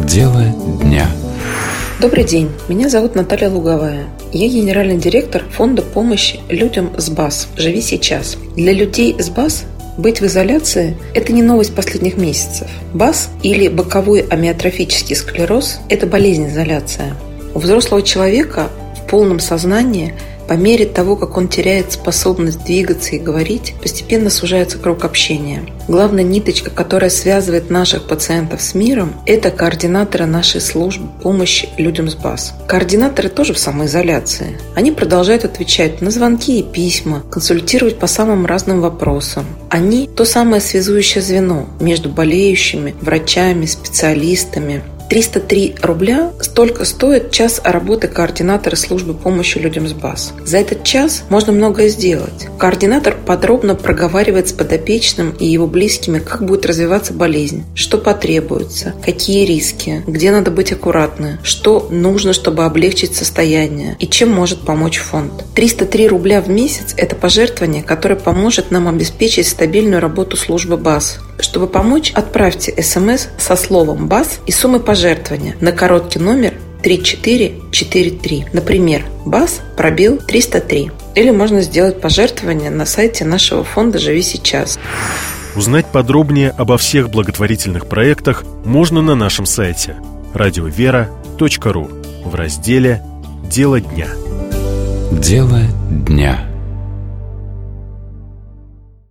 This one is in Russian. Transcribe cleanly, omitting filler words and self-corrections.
Дело дня. Добрый день, меня зовут Наталья Луговая. Я генеральный директор фонда помощи людям с БАС «Живи сейчас». Для людей с БАС быть в изоляции – это не новость последних месяцев. БАС или боковой амиотрофический склероз – это болезнь-изоляция. У взрослого человека в полном сознании по мере того, как он теряет способность двигаться и говорить, постепенно сужается круг общения. Главная ниточка, которая связывает наших пациентов с миром, это координаторы нашей службы помощи людям с БАС. Координаторы тоже в самоизоляции. Они продолжают отвечать на звонки и письма, консультировать по самым разным вопросам. Они – то самое связующее звено между болеющими, врачами, специалистами. 303 рубля столько стоит час работы координатора службы помощи людям с БАС. За этот час можно многое сделать. Координатор подробно проговаривает с подопечным и его близкими, как будет развиваться болезнь, что потребуется, какие риски, где надо быть аккуратны, что нужно, чтобы облегчить состояние и чем может помочь фонд. 303 рубля в месяц – это пожертвование, которое поможет нам обеспечить стабильную работу службы БАС. Чтобы помочь, отправьте СМС со словом «БАС» и суммой пожертвования на короткий номер 3443. Например, БАС пробел 303. Или можно сделать пожертвование на сайте нашего фонда «Живи сейчас». Узнать подробнее обо всех благотворительных проектах можно на нашем сайте radiovera.ru в разделе «Дело дня». Дело дня.